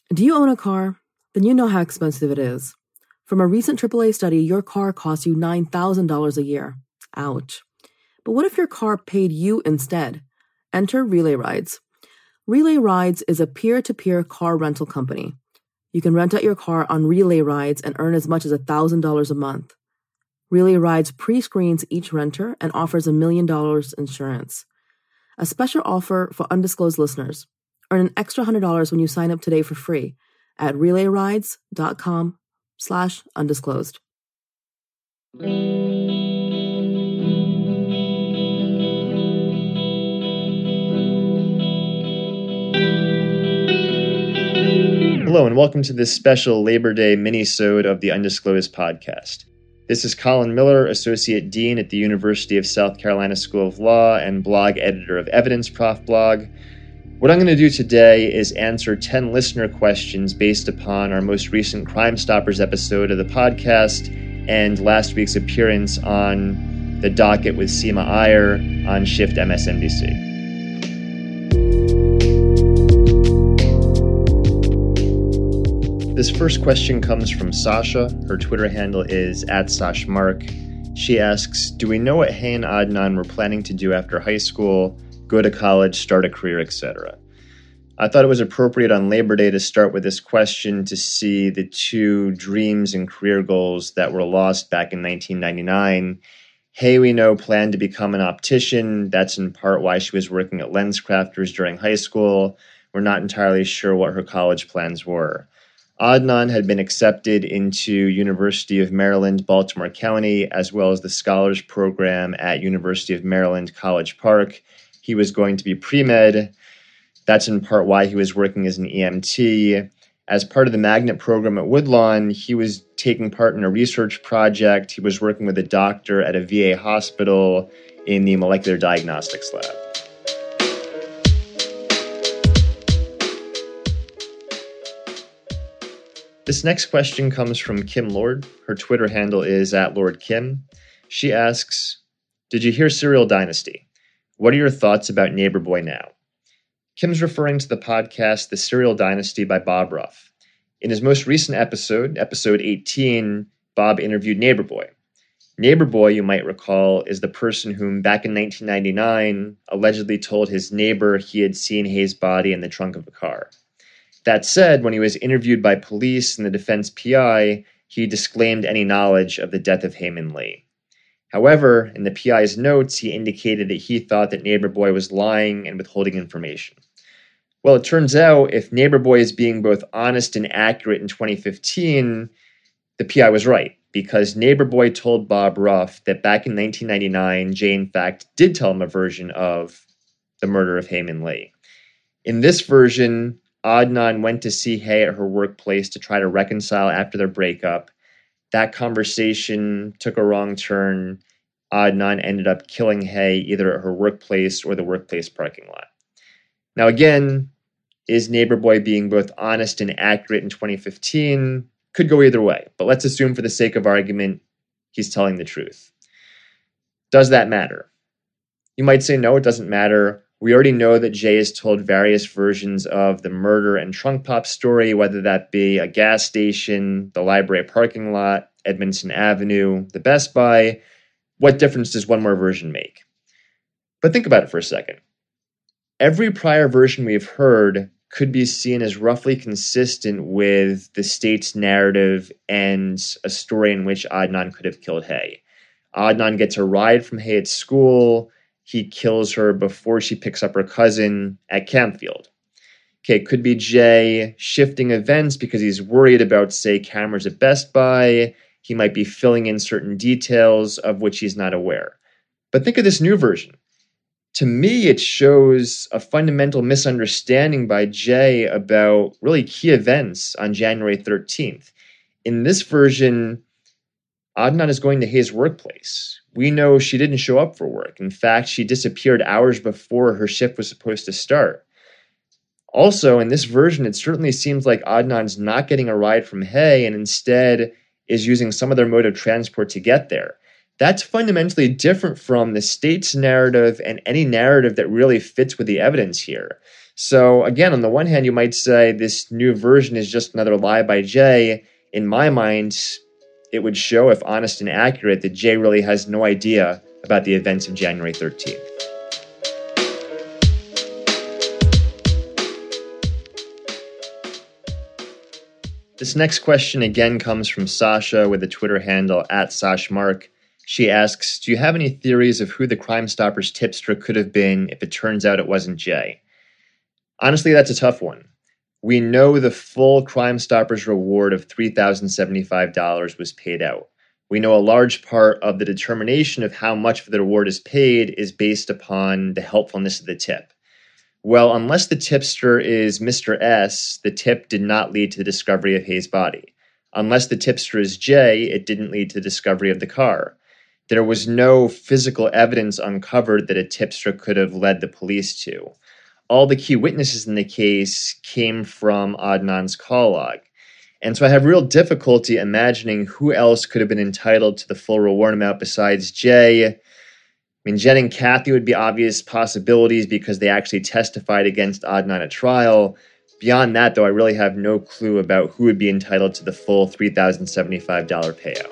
Do you own a car? Then you know how expensive it is. From a recent AAA study, your car costs you $9,000 a year. Ouch. But what if your car paid you instead? Enter Relay Rides. Relay Rides is a peer-to-peer car rental company. You can rent out your car on Relay Rides and earn as much as $1,000 a month. Relay Rides pre-screens each renter and offers $1 million insurance. A special offer for undisclosed listeners. Earn an extra $100 when you sign up today for free at relayrides.com/undisclosed. Hello, and welcome to this special Labor Day mini-sode of the Undisclosed podcast. This is Colin Miller, Associate Dean at the University of South Carolina School of Law and blog editor of Evidence Prof blog. What I'm going to do today is answer 10 listener questions based upon our most recent Crime Stoppers episode of the podcast and last week's appearance on The Docket with Seema Iyer on Shift MSNBC. This first question comes from Sasha. Her Twitter handle is @SashMark. She asks, do we know what Hae and Adnan were planning to do after high school, go to college, start a career, etc.? I thought it was appropriate on Labor Day to start with this question to see the two dreams and career goals that were lost back in 1999. Hae, we know, planned to become an optician. That's in part why she was working at LensCrafters during high school. We're not entirely sure what her college plans were. Adnan had been accepted into University of Maryland, Baltimore County, as well as the Scholars Program at University of Maryland, College Park. He was going to be pre-med. That's in part why he was working as an EMT. As part of the magnet program at Woodlawn, he was taking part in a research project. He was working with a doctor at a VA hospital in the molecular diagnostics lab. This next question comes from Kim Lord. Her Twitter handle is @LordKim. She asks, did you hear Serial Dynasty? What are your thoughts about Neighbor Boy now? Kim's referring to the podcast The Serial Dynasty by Bob Ruff. In his most recent episode, episode 18, Bob interviewed Neighbor Boy. Neighbor Boy, you might recall, is the person whom back in 1999 allegedly told his neighbor he had seen Hae's body in the trunk of a car. That said, when he was interviewed by police and the defense PI, he disclaimed any knowledge of the death of Hae Min Lee. However, in the PI's notes, he indicated that he thought that Neighbor Boy was lying and withholding information. Well, it turns out if Neighbor Boy is being both honest and accurate in 2015, the PI was right, because Neighbor Boy told Bob Ruff that back in 1999, Jay in fact did tell him a version of the murder of Hae Min Lee. In this version, Adnan went to see Hae at her workplace to try to reconcile after their breakup. That conversation took a wrong turn. Adnan ended up killing Hae either at her workplace or the workplace parking lot. Now again, is Neighbor Boy being both honest and accurate in 2015? Could go either way, but let's assume for the sake of argument, he's telling the truth. Does that matter? You might say no, it doesn't matter. We already know that Jay has told various versions of the murder and trunk pop story, whether that be a gas station, the library parking lot, Edmondson Avenue, the Best Buy. What difference does one more version make? But think about it for a second. Every prior version we've heard could be seen as roughly consistent with the state's narrative and a story in which Adnan could have killed Hae. Adnan gets a ride from Hae at school. He kills her before she picks up her cousin at Campfield. Okay, it could be Jay shifting events because he's worried about, say, cameras at Best Buy. He might be filling in certain details of which he's not aware. But think of this new version. To me, it shows a fundamental misunderstanding by Jay about really key events on January 13th. In this version, Adnan is going to Hae's workplace. We know she didn't show up for work. In fact, she disappeared hours before her shift was supposed to start. Also, in this version, it certainly seems like Adnan's not getting a ride from Hae and instead is using some other mode of transport to get there. That's fundamentally different from the state's narrative and any narrative that really fits with the evidence here. So again, on the one hand, you might say this new version is just another lie by Jay. In my mind, it would show, if honest and accurate, that Jay really has no idea about the events of January 13th. This next question again comes from Sasha with the Twitter handle @SashMark. She asks, do you have any theories of who the Crime Stoppers tipster could have been if it turns out it wasn't Jay? Honestly, that's a tough one. We know the full Crime Stoppers reward of $3,075 was paid out. We know a large part of the determination of how much of the reward is paid is based upon the helpfulness of the tip. Well, unless the tipster is Mr. S, the tip did not lead to the discovery of Hayes' body. Unless the tipster is J, it didn't lead to the discovery of the car. There was no physical evidence uncovered that a tipster could have led the police to. All the key witnesses in the case came from Adnan's call log. And so I have real difficulty imagining who else could have been entitled to the full reward amount besides Jay. I mean, Jen and Kathy would be obvious possibilities because they actually testified against Adnan at trial. Beyond that, though, I really have no clue about who would be entitled to the full $3,075 payout.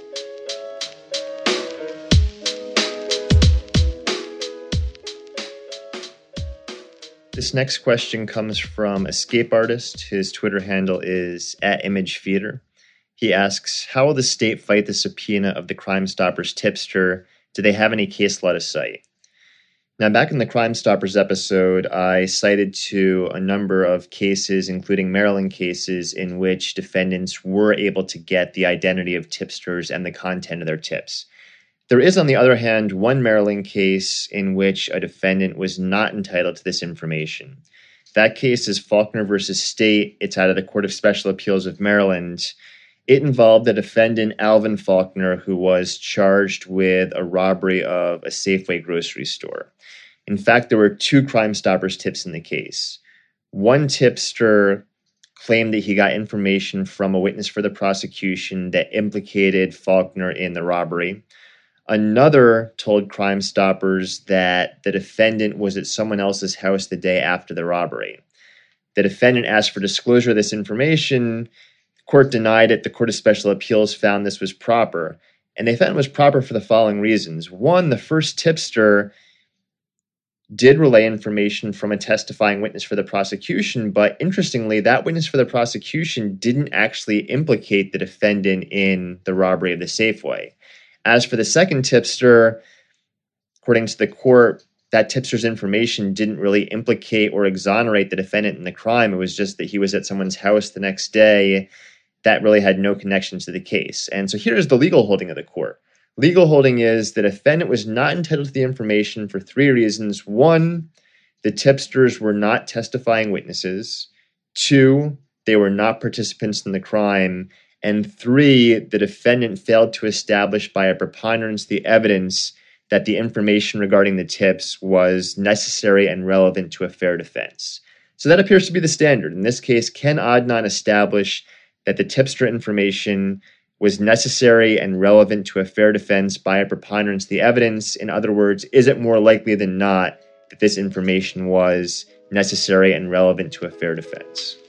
This next question comes from Escape Artist. His Twitter handle is @ImageTheater. He asks, how will the state fight the subpoena of the Crime Stoppers tipster? Do they have any case law to cite? Now, back in the Crime Stoppers episode, I cited to a number of cases, including Maryland cases, in which defendants were able to get the identity of tipsters and the content of their tips. There is, on the other hand, one Maryland case in which a defendant was not entitled to this information. That case is Faulkner v. State. It's out of the Court of Special Appeals of Maryland. It involved the defendant, Alvin Faulkner, who was charged with a robbery of a Safeway grocery store. In fact, there were two Crime Stoppers tips in the case. One tipster claimed that he got information from a witness for the prosecution that implicated Faulkner in the robbery. Another told Crime Stoppers that the defendant was at someone else's house the day after the robbery. The defendant asked for disclosure of this information. The court denied it. The Court of Special Appeals found this was proper. And they found it was proper for the following reasons. One, the first tipster did relay information from a testifying witness for the prosecution, but interestingly, that witness for the prosecution didn't actually implicate the defendant in the robbery of the Safeway. As for the second tipster, according to the court, that tipster's information didn't really implicate or exonerate the defendant in the crime. It was just that he was at someone's house the next day. That really had no connection to the case. And so here's the legal holding of the court. Legal holding is the defendant was not entitled to the information for three reasons. One, the tipsters were not testifying witnesses. Two, they were not participants in the crime. And three, the defendant failed to establish by a preponderance the evidence that the information regarding the tips was necessary and relevant to a fair defense. So that appears to be the standard. In this case, can Adnan establish that the tipster information was necessary and relevant to a fair defense by a preponderance of the evidence? In other words, is it more likely than not that this information was necessary and relevant to a fair defense?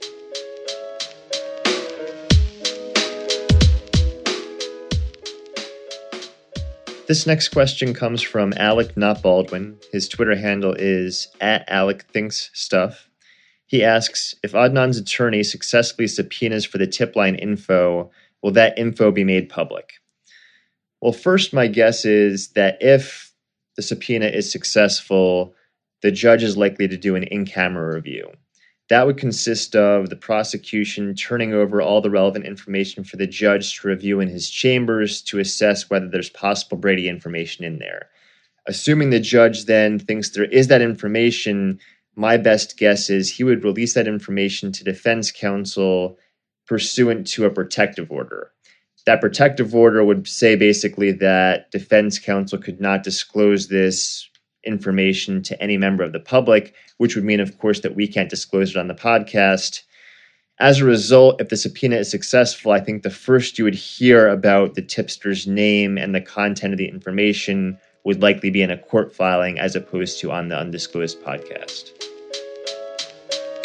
This next question comes from Alec Not Baldwin. His Twitter handle is @AlecThinksStuff. He asks, if Adnan's attorney successfully subpoenas for the tip line info, will that info be made public? Well, first, my guess is that if the subpoena is successful, the judge is likely to do an in-camera review. That would consist of the prosecution turning over all the relevant information for the judge to review in his chambers to assess whether there's possible Brady information in there. Assuming the judge then thinks there is that information, my best guess is he would release that information to defense counsel pursuant to a protective order. That protective order would say basically that defense counsel could not disclose this information to any member of the public, which would mean, of course, that we can't disclose it on the podcast. As a result, if the subpoena is successful, I think the first you would hear about the tipster's name and the content of the information would likely be in a court filing as opposed to on the Undisclosed podcast.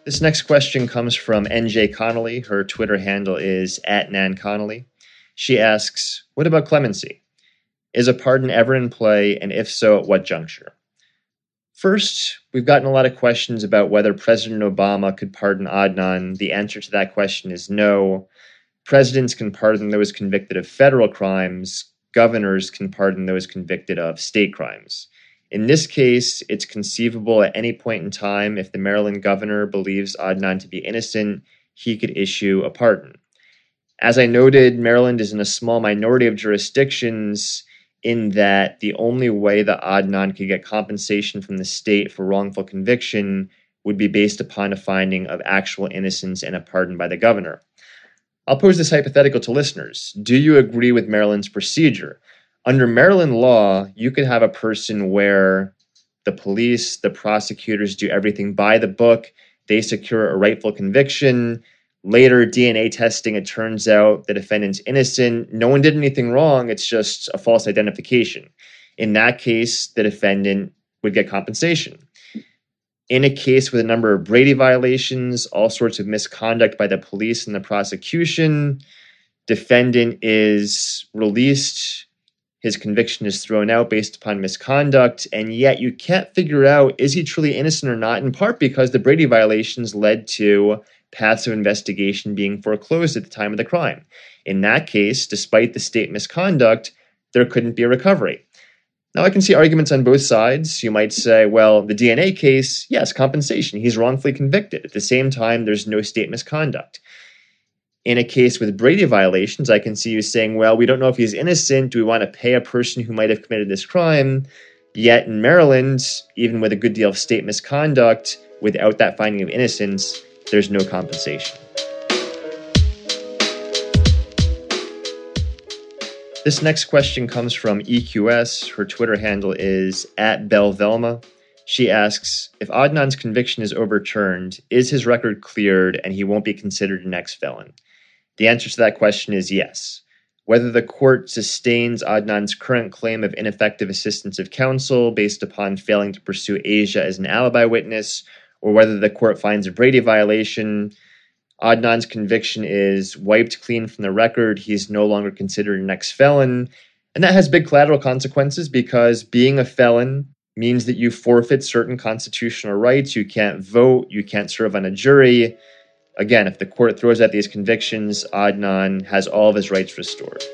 This next question comes from NJ Connolly. Her Twitter handle is @NanConnolly. She asks, what about clemency? Is a pardon ever in play, and if so, at what juncture? First, we've gotten a lot of questions about whether President Obama could pardon Adnan. The answer to that question is no. Presidents can pardon those convicted of federal crimes. Governors can pardon those convicted of state crimes. In this case, it's conceivable at any point in time, if the Maryland governor believes Adnan to be innocent, he could issue a pardon. As I noted, Maryland is in a small minority of jurisdictions in that the only way that Adnan could get compensation from the state for wrongful conviction would be based upon a finding of actual innocence and a pardon by the governor. I'll pose this hypothetical to listeners. Do you agree with Maryland's procedure? Under Maryland law, you could have a person where the police, the prosecutors do everything by the book. They secure a rightful conviction. Later, DNA testing, it turns out the defendant's innocent. No one did anything wrong. It's just a false identification. In that case, the defendant would get compensation. In a case with a number of Brady violations, all sorts of misconduct by the police and the prosecution, defendant is released. His conviction is thrown out based upon misconduct, and yet you can't figure out, is he truly innocent or not, in part because the Brady violations led to paths of investigation being foreclosed at the time of the crime. In that case, despite the state misconduct, there couldn't be a recovery. Now, I can see arguments on both sides. You might say, well, the DNA case, yes, compensation. He's wrongfully convicted. At the same time, there's no state misconduct. In a case with Brady violations, I can see you saying, well, we don't know if he's innocent. Do we want to pay a person who might have committed this crime? Yet in Maryland, even with a good deal of state misconduct, without that finding of innocence, there's no compensation. This next question comes from EQS. Her Twitter handle is @BelleVelma. She asks, if Adnan's conviction is overturned, is his record cleared and he won't be considered an ex-felon? The answer to that question is yes. Whether the court sustains Adnan's current claim of ineffective assistance of counsel based upon failing to pursue Asia as an alibi witness, or whether the court finds a Brady violation, Adnan's conviction is wiped clean from the record. He's no longer considered an ex-felon. And that has big collateral consequences because being a felon means that you forfeit certain constitutional rights. You can't vote. You can't serve on a jury. Again, if the court throws out these convictions, Adnan has all of his rights restored.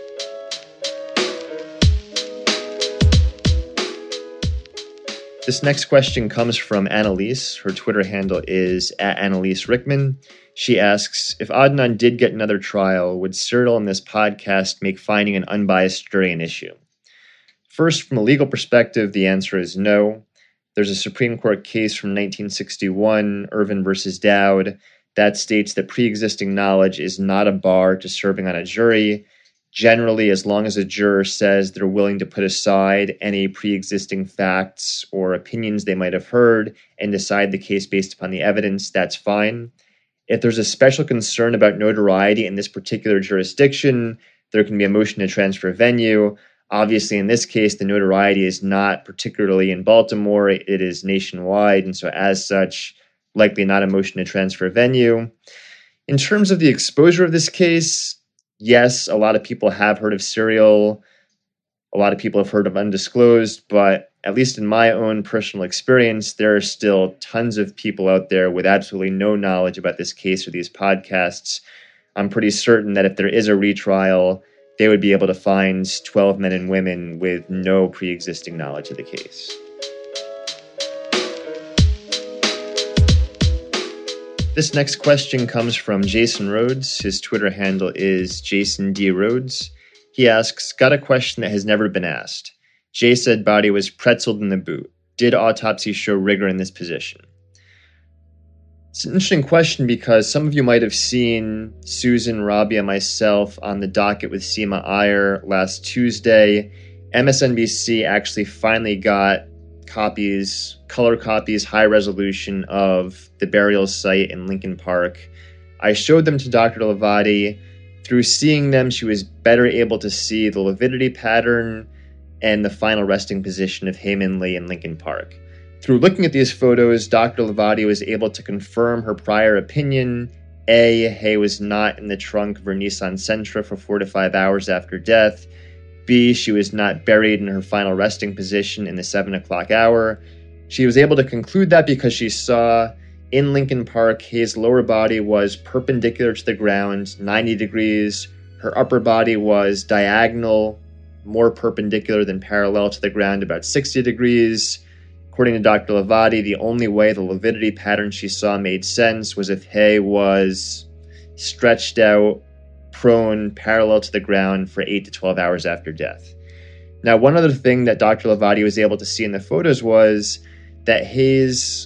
This next question comes from Annalise. Her Twitter handle is @AnnaliseRickman. She asks, if Adnan did get another trial, would Cyril and this podcast make finding an unbiased jury an issue? First, from a legal perspective, the answer is no. There's a Supreme Court case from 1961, Irvin versus Dowd, that states that pre-existing knowledge is not a bar to serving on a jury. Generally, as long as a juror says they're willing to put aside any pre-existing facts or opinions they might have heard and decide the case based upon the evidence, that's fine. If there's a special concern about notoriety in this particular jurisdiction, there can be a motion to transfer venue. Obviously, in this case, the notoriety is not particularly in Baltimore. It is nationwide, and so as such, likely not a motion to transfer venue. In terms of the exposure of this case, yes, a lot of people have heard of Serial. A lot of people have heard of Undisclosed, but at least in my own personal experience, there are still tons of people out there with absolutely no knowledge about this case or these podcasts. I'm pretty certain that if there is a retrial, they would be able to find 12 men and women with no pre-existing knowledge of the case. This next question comes from Jason Rhodes. His Twitter handle is Jason D. Rhodes. He asks, got a question that has never been asked. Jay said body was pretzeled in the boot. Did autopsy show rigor in this position? It's an interesting question because some of you might have seen Susan, Robbie, and myself on the docket with Seema Iyer last Tuesday. MSNBC actually finally got copies, color copies, high resolution of the burial site in Lincoln Park. I showed them to Dr. Lavati. Through seeing them, she was better able to see the lividity pattern and the final resting position of Hae Min Lee in Lincoln Park. Through looking at these photos, Dr. Lavati was able to confirm her prior opinion. A, Hay was not in the trunk of her Nissan Sentra for 4 to 5 hours after death. B, she was not buried in her final resting position in the 7 o'clock hour. She was able to conclude that because she saw in Lincoln Park, Hay's lower body was perpendicular to the ground, 90 degrees. Her upper body was diagonal, more perpendicular than parallel to the ground, about 60 degrees. According to Dr. Lavati, the only way the lividity pattern she saw made sense was if Hay was stretched out, prone, parallel to the ground for 8 to 12 hours after death. Now, one other thing that Dr. Lavati was able to see in the photos was that Hay's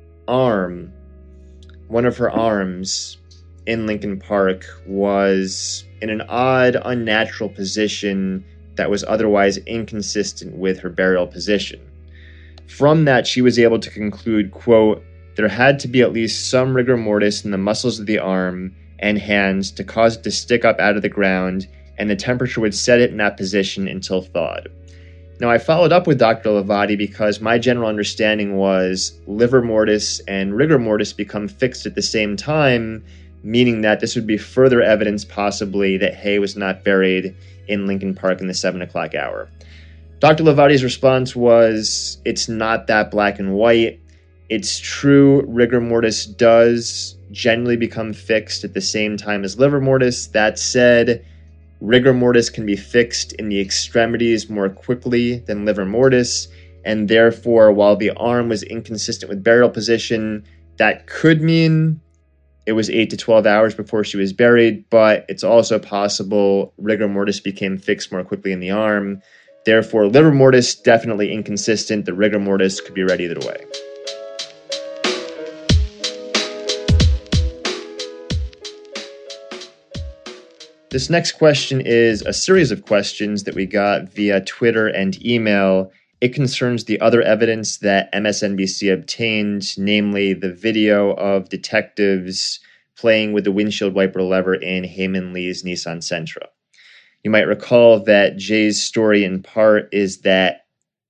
arm, one of her arms in Lincoln Park, was in an odd, unnatural position that was otherwise inconsistent with her burial position. From that, she was able to conclude, quote, there had to be at least some rigor mortis in the muscles of the arm and hands to cause it to stick up out of the ground, and the temperature would set it in that position until thawed. Now, I followed up with Dr. Lavati because my general understanding was livor mortis and rigor mortis become fixed at the same time, meaning that this would be further evidence possibly that Hay was not buried in Lincoln Park in the 7 o'clock hour. Dr. Lavati's response was, it's not that black and white. It's true rigor mortis does generally become fixed at the same time as livor mortis. That said, rigor mortis can be fixed in the extremities more quickly than livor mortis, and therefore, while the arm was inconsistent with burial position, that could mean it was 8 to 12 hours before she was buried, but it's also possible rigor mortis became fixed more quickly in the arm. Therefore, livor mortis, definitely inconsistent. The rigor mortis could be read either way. This next question is a series of questions that we got via Twitter and email. It concerns the other evidence that MSNBC obtained, namely the video of detectives playing with the windshield wiper lever in Hae-Min Lee's Nissan Sentra. You might recall that Jay's story in part is that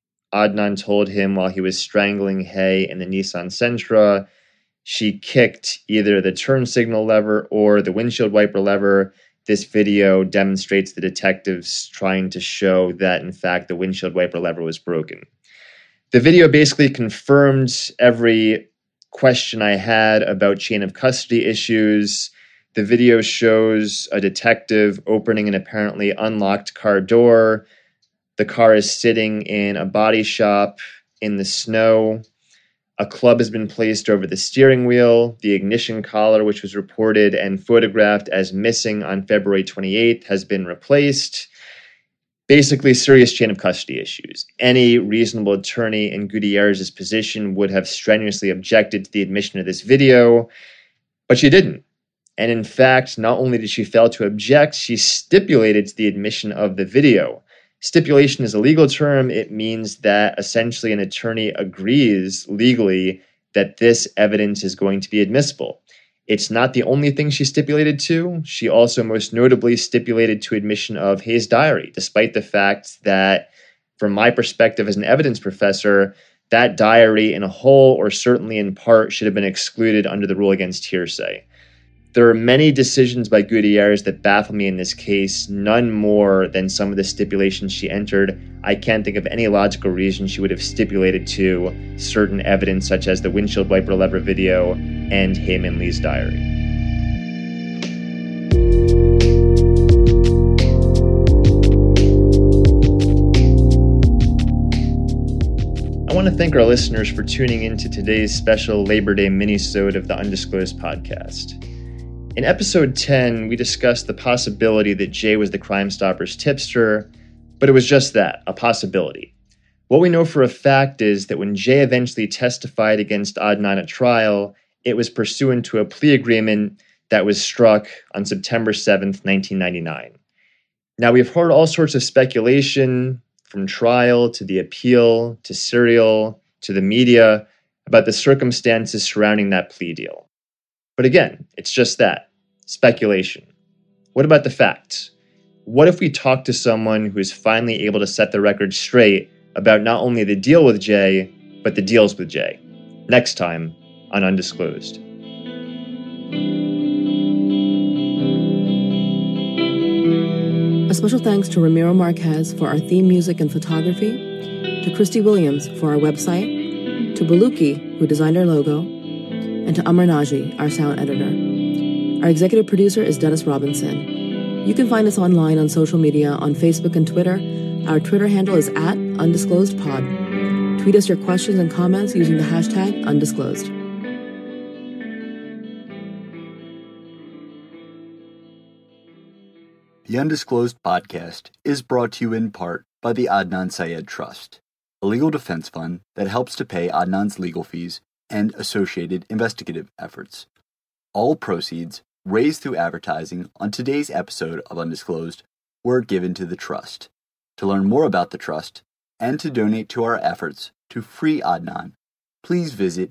Adnan told him while he was strangling Hay in the Nissan Sentra, she kicked either the turn signal lever or the windshield wiper lever. This video demonstrates the detectives trying to show that, in fact, the windshield wiper lever was broken. The video basically confirmed every question I had about chain of custody issues. The video shows a detective opening an apparently unlocked car door. The car is sitting in a body shop in the snow. A club has been placed over the steering wheel. The ignition collar, which was reported and photographed as missing on February 28th, has been replaced. Basically, serious chain of custody issues. Any reasonable attorney in Gutierrez's position would have strenuously objected to the admission of this video, but she didn't. And in fact, not only did she fail to object, she stipulated to the admission of the video. Stipulation is a legal term. It means that essentially an attorney agrees legally that this evidence is going to be admissible. It's not the only thing she stipulated to. She also most notably stipulated to admission of Hay's diary, despite the fact that, from my perspective as an evidence professor, that diary in a whole or certainly in part should have been excluded under the rule against hearsay. There are many decisions by Gutierrez that baffle me in this case, none more than some of the stipulations she entered. I can't think of any logical reason she would have stipulated to certain evidence such as the windshield wiper lever video and Hae-Min Lee's diary. I want to thank our listeners for tuning in to today's special Labor Day mini-sode of the Undisclosed podcast. In episode 10, we discussed the possibility that Jay was the Crime Stoppers tipster, but it was just that, a possibility. What we know for a fact is that when Jay eventually testified against Adnan at trial, it was pursuant to a plea agreement that was struck on September 7th, 1999. Now, we've heard all sorts of speculation, from trial to the appeal to Serial to the media, about the circumstances surrounding that plea deal. But again, it's just that. Speculation. What about the facts? What if we talk to someone who is finally able to set the record straight about not only the deal with Jay, but but the deal's with Jay. Next time on Undisclosed. A special thanks to Ramiro Marquez for our theme music and photography, to Christy Williams for our website, to Baluki, who designed our logo, and to Amar Naji, our sound editor. Our executive producer is Dennis Robinson. You can find us online on social media on Facebook and Twitter. Our Twitter handle is @UndisclosedPod. Tweet us your questions and comments using the hashtag undisclosed. The Undisclosed podcast is brought to you in part by the Adnan Syed Trust, a legal defense fund that helps to pay Adnan's legal fees and associated investigative efforts. All proceeds raised through advertising on today's episode of Undisclosed were given to the trust. To learn more about the trust and to donate to our efforts to free Adnan, please visit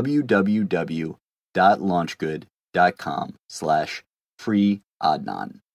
www.launchgood.com/freeadnan.